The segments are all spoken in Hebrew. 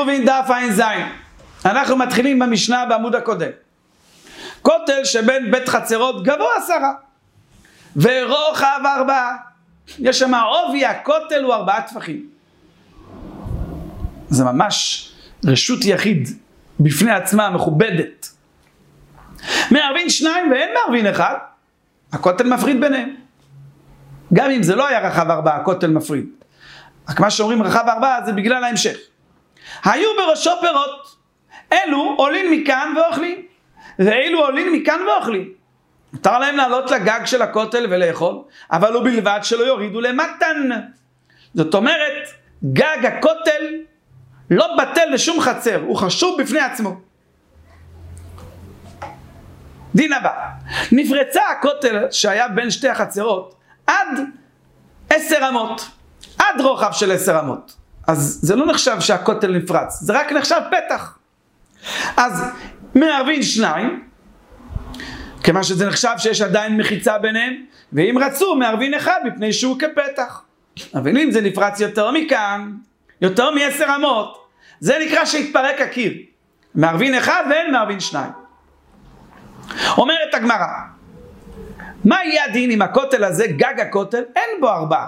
עירובין דף עין זין. אנחנו מתחילים במשנה בעמוד הקודם. כותל שבין בית חצרות גבוה 10 ורוחב 4. יש שם עובי הכותל הוא 4 טפחים. זה ממש רשות יחיד בפני עצמה מכובדת. מערבין 2 ואין מערבין 1, הכותל מפריד ביניהם. גם אם זה לא היה רחב 4, הכותל מפריד. רק מה שאומרים רחב 4 זה בגלל ההמשך. היו בראשו פירות, אלו עולים מכאן ואוכלים, ואלו עולים מכאן ואוכלים. מותר להם לעלות לגג של הכותל ולאכול, אבל הוא בלבד שלא יורידו למתן. זאת אומרת, גג הכותל לא בטל לשום חצר, הוא חשוב בפני עצמו. דין הבא, נפרצה הכותל שהיה בין שתי החצרות עד 10 אמות, עד רוחב של 10 אמות. אז זה לא נחשב שהכותל נפרץ, זה רק נחשב פתח. אז מערבין 2, כמה שזה נחשב שיש עדיין מחיצה ביניהם, ואם רצו מערבין 1 מפני שהוא כפתח. אבל אם זה נפרץ יותר מכאן, יותר מ10 אמות, זה נקרא שהתפרק הקיר. מערבין 1 ואין מערבין 2. אומרת הגמרא, מה יהיה הדין אם הכותל הזה, גג הכותל, אין בו 4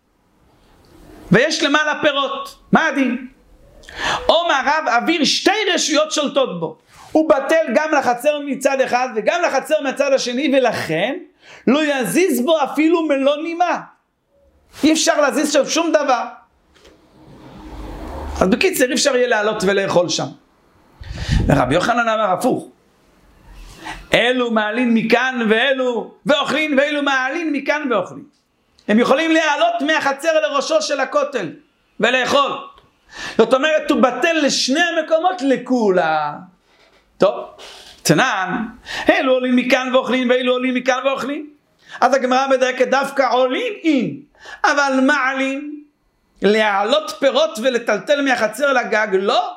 ויש למעלה פירות? מה הדין? אומר רב, אוויר 2 רשויות שולטות בו, הוא בטל גם לחצר מצד אחד וגם לחצר מצד השני, ולכן לא יזיז בו אפילו מלוא נימה. אי אפשר להזיז שם שום דבר. אז בקיצר אי אפשר יהיה לעלות ולאכול שם. ורבי יוחנן אמר הפוך, אלו מעלין מכאן ואלו ואוכלים, ואלו מעלין מכאן ואוכלים. הם יכולים לעלות מהחצר לראשו של הכותל ולאכול. זאת אומרת, הוא בטל לשני המקומות לכולה. טוב, תנן, אלו עולים מכאן ואוכלים ואלו עולים מכאן ואוכלים. אז הגמרא מדייק דווקא עולים אין, אבל מעלין להעלות פירות ולטלטל מהחצר לגג לא.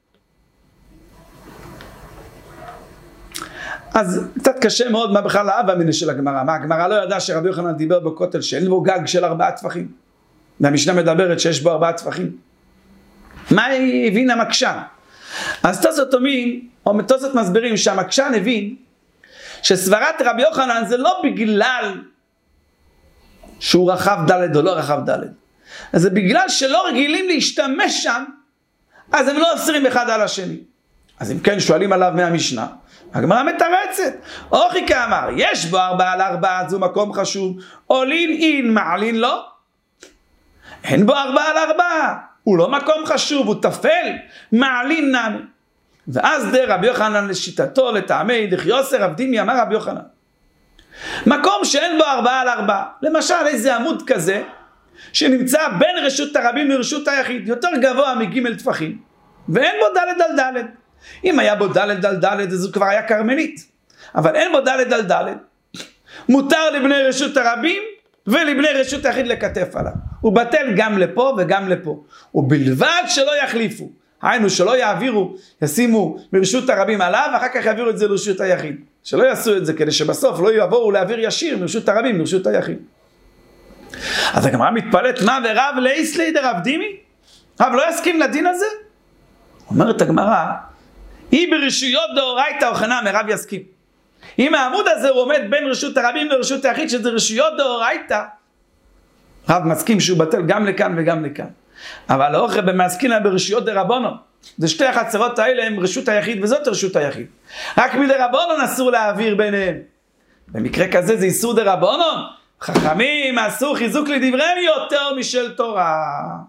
אז קצת קשה מאוד מה בכלל האבא מיני של הגמרא. מה, הגמרא לא ידע שרבי יוחנן דיבר בכותל שאין בו גג של 4 טפחים, והמשנה מדברת שיש בו 4 טפחים. מה הבין המקשן? אז תוספות מסבירים שהמקשן הבין שסברת רבי יוחנן זה לא בגלל שהוא רחב ד' או לא רחב ד', זה בגלל שלא רגילים להשתמש שם, אז הם לא אוסרים אחד על השני. אז אם כן שואלים עליו מהמשנה, הגמרא מתרצת, אוכי כאמר, יש בו 4 על 4, זו מקום חשוב, עולין אין מעלין לא, אין בו 4 על 4, הוא לא מקום חשוב, הוא תפל, מעלין נמי. ואז די רבי יוחנן לשיטתו, לטעמי דחיוסר עבדימי, אמר רבי יוחנן, מקום שאין בו 4 על 4, למשל איזה עמוד כזה, שנמצא בין רשות הרבים לרשות היחיד, יותר גבוה מג' טפחים, ואין בו ד' על ד'. אם היה בו ד' על ד' אז הוא כבר היה קרמלית, אבל אין בו ד' על ד', מותר לבני רשות הרבים ולבני רשות היחיד לכתף עליו. הוא בטל גם לפה וגם לפה, ובלבד שלא יחליפו, היינו שלא יעבירו, ישימו מרשות הרבים עליו, אחר כך יעבירו את זה לרשות היחיד. שלא יעשו את זה כדי שבסוף לא יבואו להעביר ישיר מרשות הרבים לרשות היחיד. אז הגמרא מתפלאת, מה ורב לאיסלי דרב דימי? רב לא יסכים לדין הזה? אומרת הגמרא, היא ברשויות דאורייתא אוכנה, מרב יסכים. אם העמוד הזה הוא עומד בין רשות הרבים לרשות היחיד, שזה רשויות דאורייתא, רב מסכים שהוא בטל גם לכאן וגם לכאן. אבל האוכל במעסקינא ברשויות דרבנן, זה שתי החצרות האלה הם רשות היחיד וזאת רשות היחיד. רק מדרבנן אסור להעביר ביניהם. במקרה כזה זה איסור דרבנן. חכמים עשו חיזוק לדבריהם יותר משל תורה.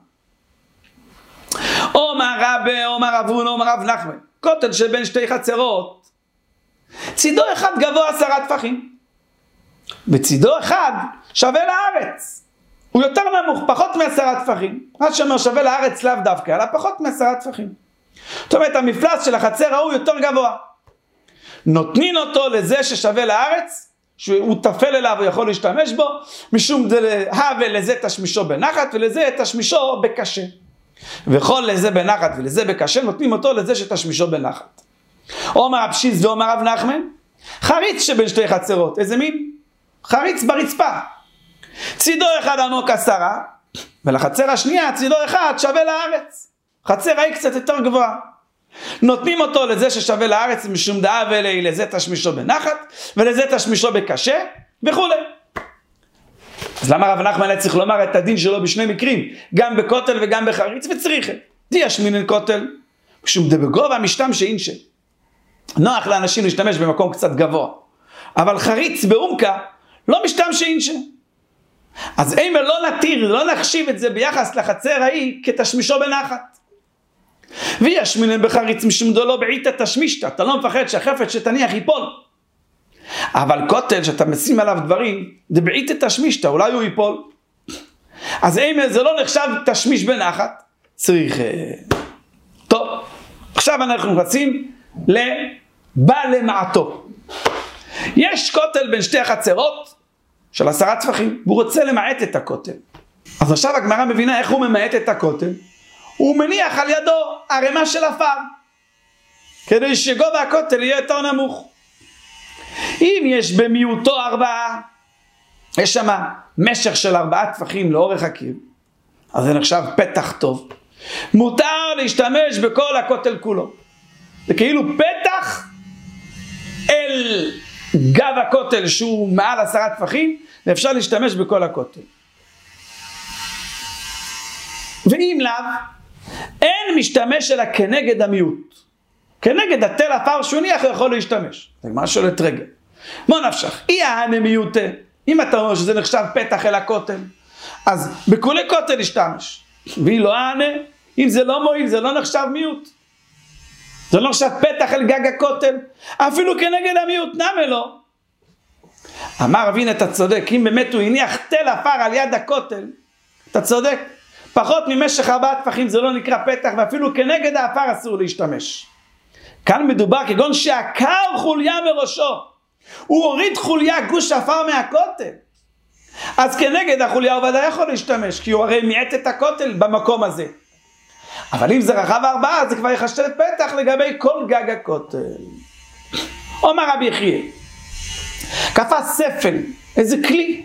אומר רבי, אומר אבון, אומר רב נחמן, כותל שבין שתי חצרות, צידו אחד גבוה 10 טפחים, וצידו אחד שווה לארץ. הוא יותר נמוך, פחות מ10 טפחים. מה שאומר שווה לארץ לאו דווקא, אלא פחות מ10 טפחים. זאת אומרת, המפלס של החצר ההוא יותר גבוה. נותנים אותו לזה ששווה לארץ, שהוא תפל אליו ויכול להשתמש בו, משום דהווה לזה תשמישו בנחת ולזה תשמישו בקשה. וכל לזה בנחת ולזה בקשה נותנים אותו לזה שתשמישו בנחת. אומר אבשיז ואומר רב נחמן, חריץ שבין שתי חצרות. איזה מין? חריץ ברצפה. צידו אחד עמוק 10, ולחצר השנייה צידו אחד שווה לארץ. חצר ההיא קצת יותר גבוהה. נותנים אותו לזה ששווה לארץ משום דעה ולי, לזה תשמישו בנחת, ולזה תשמישו בקשה, וכו'. אז למה רב נחמן צריך לומר את הדין שלו בשני מקרים, גם בכותל וגם בחריץ, וצריך. תישמינן כותל, משום דבגובה משתם שאינשה. נוח לאנשים להשתמש במקום קצת גבוה. אבל חריץ בעומקה, לא משתם שאינשה. אז אימא לא נתיר, לא נחשיב את זה ביחס לחצר ההיא כתשמישו בנחת. וישמינן בחריץ משום דולו בעיטה תשמישת, אתה לא מפחד שהחפץ שתניח ייפול. אבל כותל שאתה משים עליו דברים, זה בעיטה תשמישת, אולי הוא ייפול. אז אימא זה לא נחשב תשמיש בנחת, צריך... טוב, עכשיו אנחנו רצים לבא למעטו. יש כותל בין שתי החצרות של 10 טפחים, והוא רוצה למעט את הכותל. אז עכשיו הגמרא מבינה איך הוא ממעט את הכותל. הוא מניח על ידו ערימה של עפר, כדי שגובה הכותל יהיה יותר נמוך. אם יש במיעוטו 4, יש שם משך של 4 טפחים לאורך הקיר, אז זה נחשב פתח טוב. מותר להשתמש בכל הכותל כולו. זה כאילו פתח אל גב הכותל שהוא מעל 10 טפחים, ואפשר להשתמש בכל הכותל. ואם לאו, אין משתמש אלא כנגד המיעוט. כנגד התל עפר שהוא ניח הוא יכול להשתמש. זה מה שואלת רגע. מה נפשך? אי הענה מיעוטה. אם אתה אומר שזה נחשב פתח אל הכותל, אז בכולי כותל להשתמש. והיא לא הענה, אם זה לא מועיל, זה לא נחשב מיעוט. זה לא נחשב פתח אל גג הכותל. אפילו כנגד המיעוט, נמה לא. אמר רבין, אתה צודק, אם באמת הוא הניח תל עפר על יד הכותל, אתה צודק. פחות ממשך 4 טפחים זה לא נקרא פתח, ואפילו כנגד העפר אסור להשתמש. כאן מדובר כגון שעקר חוליה מראשו. הוא הוריד חוליה גוש עפר מהכותל. אז כנגד החוליה הוא ודאי יכול להשתמש, כי הוא הרי מיעט את הכותל במקום הזה. אבל אם זה רחב 4, זה כבר יחשב פתח לגבי כל גג הכותל. אומר רבי יחיא, כפה ספל, איזה כלי?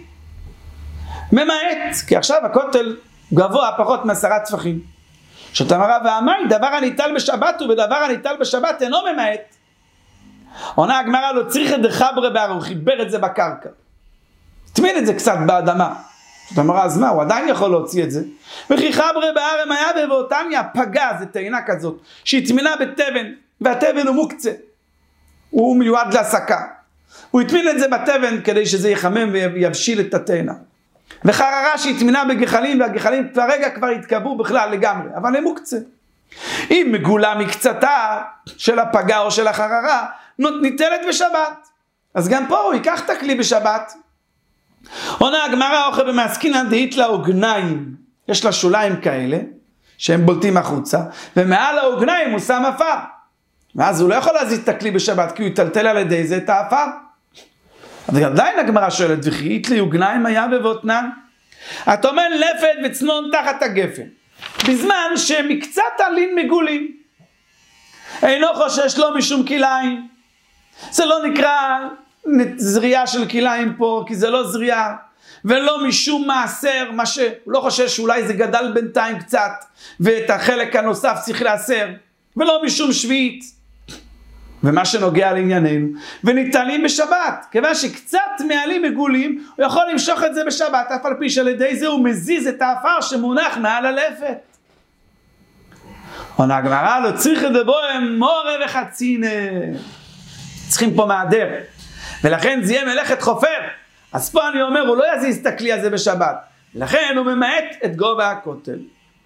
ממעט, כי עכשיו הכותל גבוה פחות מ10 טפחים. שאתה מראה ואמי, דבר הניטל בשבת ובדבר הניטל בשבת אינו ממעט. עונה הגמרא לא צריך את דחברה בהר, הוא חיבר את זה בקרקע. תמיד את זה קצת באדמה. שאתה מראה, אז מה, הוא עדיין יכול להוציא את זה. וכי חברה בהר הם היה ובאותניה פגע, זה תאנה כזאת, שהיא תמינה בתבן, והתבן הוא מוקצה. הוא מיועד להסקה. הוא התמין את זה בתבן כדי שזה יחמם ויבשיל את התאנה. וחררה שהתמינה בגחלים, והגחלים כרגע כבר התקבעו בכלל לגמרי, אבל הם מוקצה. אם מגולה מקצתה של הפגה או של החררה, ניתנת בשבת. אז גם פה הוא ייקח את הכלי בשבת. עונה הגמרא אוכל במעסקינן דהית לה עוגניים. יש לה שוליים כאלה, שהם בולטים החוצה, ומעל העוגניים הוא שם עפר. ואז הוא לא יכול להזיז את הכלי בשבת, כי הוא יטלטל על ידי זה את העפר. אבל עדיין הגמרא שואלת, וכי אית לי עוגניים היה בבוטנן? הטומן לפת וצנון תחת הגפן, בזמן שמקצת עלין מגולים. אינו חושש לו משום כליים. זה לא נקרא זריעה של כליים פה, כי זה לא זריעה, ולא משום מעשר, מה שהוא לא חושש שאולי זה גדל בינתיים קצת, ואת החלק הנוסף צריך לעשר, ולא משום שביעית. ומה שנוגע לענייננו, וניתנים בשבת, כיוון שקצת מעלים מגולים, הוא יכול למשוך את זה בשבת, אף על פי שעל ידי זה הוא מזיז את האפר שמונח מעל הלפת. עונה הגמרא לא צריך לדבוהם מורה וחצינה. צריכים פה מעדר, ולכן זה יהיה מלאכת חופר. אז פה אני אומר, הוא לא יזיז את הכלי הזה בשבת, לכן הוא ממעט את גובה הכותל.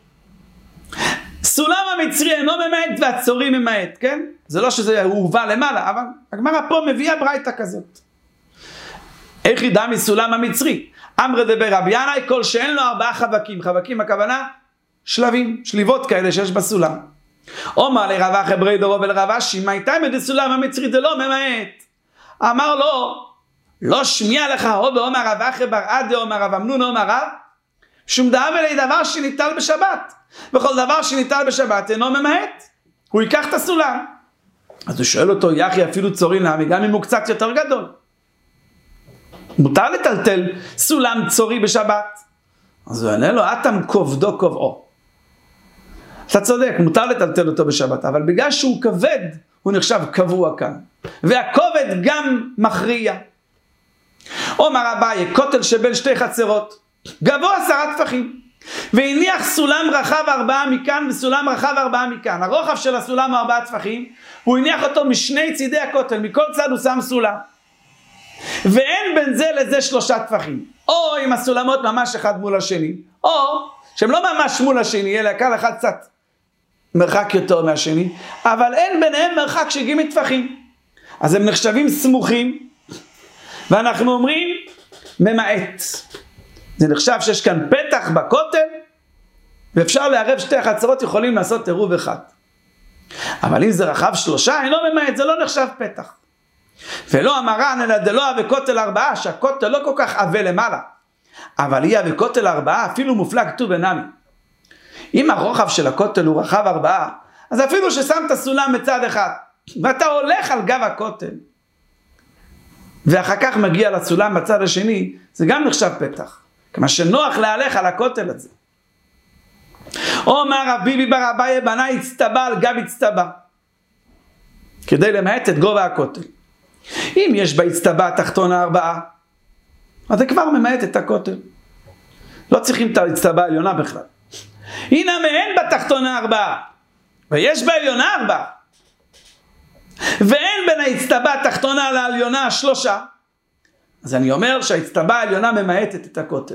סולם המצרי אינו ממעט והצורי ממעט, כן? זה לא שזה הוא הובא למעלה, אבל הגמרא פה מביאה ברייתא כזאת. איך ידע מסולם המצרי? אמר דבר רבי ינאי, כל שאין לו 4 חבקים. חבקים הכוונה שלבים, שליבות כאלה שיש בסולם. אומר לרב אחי ברי דורו ולרב אשי, מה הייתה מדסולם המצרי? זה לא ממעט. אמר לו, לא שמיע לך עוד אומר רב אחי בר עדה אומר רב אמנון אומר רב, שום דבר שניטל בשבת. וכל דבר שניטל בשבת אינו ממעט. הוא ייקח את הסולם. אז הוא שואל אותו, יחי אפילו צורי נמי, גם אם הוא קצת יותר גדול. מותר לטלטל סולם צורי בשבת? אז הוא ענה לו, אתם כובדו קובעו. אתה צודק, מותר לטלטל אותו בשבת, אבל בגלל שהוא כבד, הוא נחשב קבוע כאן. והכובד גם מכריע. אומר אביי, כותל שבין שתי חצרות, גבוה 10 טפחים, והניח סולם רחב 4 מכאן וסולם רחב 4 מכאן. הרוחב של הסולם הוא 4 טפחים, הוא הניח אותו משני צידי הכותל, מכל צד הוא שם סולם. ואין בין זה לזה 3 טפחים. או עם הסולמות ממש אחד מול השני, או שהם לא ממש מול השני, אלא כל אחד קצת מרחק יותר מהשני, אבל אין ביניהם מרחק של ג' טפחים. אז הם נחשבים סמוכים, ואנחנו אומרים ממעט. זה נחשב שיש כאן פתח בכותל, ואפשר לערב שתי החצרות, יכולים לעשות עירוב אחד. אבל אם זה רחב 3, אינו ממעט, זה לא נחשב פתח. ולא המרן אלא דלא וכותל 4, שהכותל לא כל כך עבה למעלה, אבל יהיה וכותל 4 אפילו מופלג ט"ו בנמי. אם הרוחב של הכותל הוא רחב 4, אז אפילו ששמת סולם בצד אחד, ואתה הולך על גב הכותל, ואחר כך מגיע לסולם בצד השני, זה גם נחשב פתח. כמה שנוח להלך על הכותל הזה. אומר רב ביבי בר אביי בנה הצטבה על גב הצטבה, כדי למעט את גובה הכותל. אם יש בהצטבה התחתונה 4, אז זה כבר ממעט את הכותל. לא צריכים את ההצטבה העליונה בכלל. הנה אין בתחתונה 4, ויש בעליונה 4. ואין בין ההצטבה התחתונה לעליונה 3. אז אני אומר שההצטבה העליונה ממעטת את הכותל.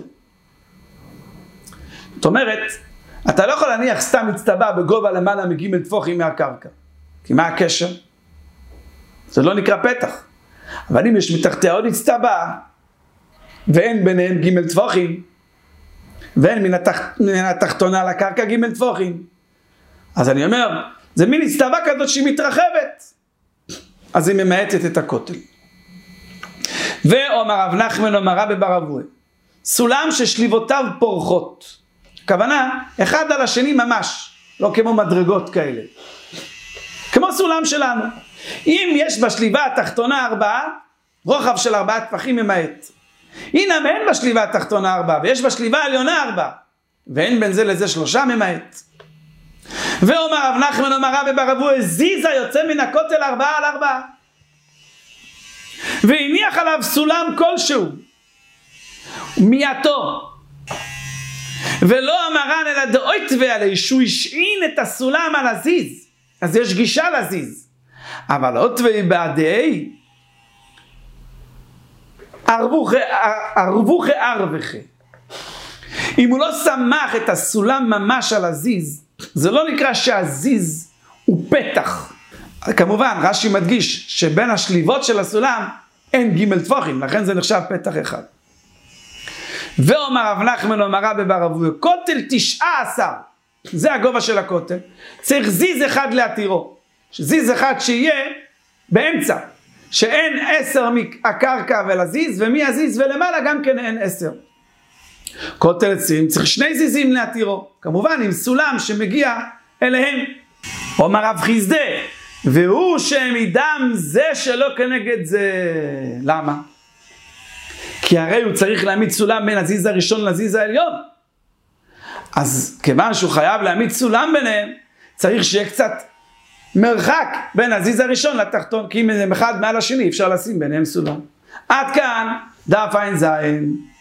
זאת אומרת, אתה לא יכול להניח סתם הצטבה בגובה למעלה מג' טפוחים מהקרקע. כי מה הקשר? זה לא נקרא פתח. אבל אם יש מתחתיה עוד הצטבה, ואין ביניהם ג' טפוחים, ואין מן התחתונה לקרקע ג' טפוחים, אז אני אומר, זה מין הצטבה כזאת שהיא מתרחבת, אז היא ממעטת את הכותל. ואומר רב נחמן אומר רבי בר אבוה, סולם ששליבותיו פורחות, הכוונה אחד על השני ממש, לא כמו מדרגות כאלה, כמו סולם שלנו. אם יש בשליבה התחתונה 4, רוחב של 4 טפחים ממעט. הנה אין בשליבה התחתונה 4, ויש בשליבה העליונה 4, ואין בין זה לזה 3 ממעט. ואומר רב נחמן אומר רבי בר אבוה, זיזה יוצא מן הכותל 4 על 4, והניח עליו סולם כלשהו מיעטו, ולא המרן אלא דאוית ועלי, שהוא השעין את הסולם על הזיז, אז יש גישה לזיז. אבל עוד ובעדי ערבוכי ערבכי, אם הוא לא שמח את הסולם ממש על הזיז, זה לא נקרא שהזיז הוא פתח. כמובן רש"י מדגיש שבין השליבות של הסולם אין ג' טפוחים, לכן זה נחשב פתח אחד. ואומר רב נחמן אומר רבי בר אבוה, כותל 19, זה הגובה של הכותל, צריך זיז אחד להתירו, זיז אחד שיהיה באמצע, שאין 10 מהקרקע ולזיז, ומהזיז ולמעלה גם כן אין 10. כותל 20 צריך 2 זיזים להתירו, כמובן עם סולם שמגיע אליהם. אומר רב חיסדא, והוא שמדם זה שלא כנגד זה. למה? כי הרי הוא צריך להעמיד סולם בין הזיז הראשון לזיז העליון, אז כיוון שהוא חייב להעמיד סולם ביניהם, צריך שיהיה קצת מרחק בין הזיז הראשון לתחתון, כי אם הם אחד מעל השני אפשר לשים ביניהם סולם. עד כאן דף ע"ז.